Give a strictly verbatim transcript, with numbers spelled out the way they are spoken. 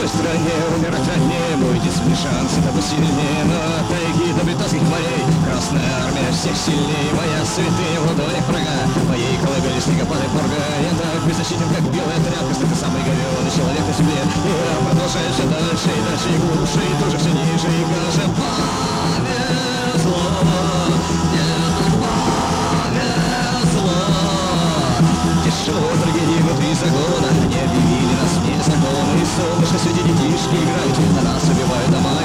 чужой стране умирать ранее. Мой единственный шанс — это быть сильнее. Но от тайги до британских морей Красная армия всех сильнее. Моя святыня в ладонях врага. Моей колыбели снегопад и пурга. Я так беззащитен, как белая тряпка. Ты самый говёный человек на земле. И я продолжаю все дальше и дальше, и глубже, и тоже все ниже, и гаже. Повезло, нет, повезло. Тяжело трагедии внутри загона. Не объявили нас вне закона. И солнышко среди детишки играют. На нас убивают дома.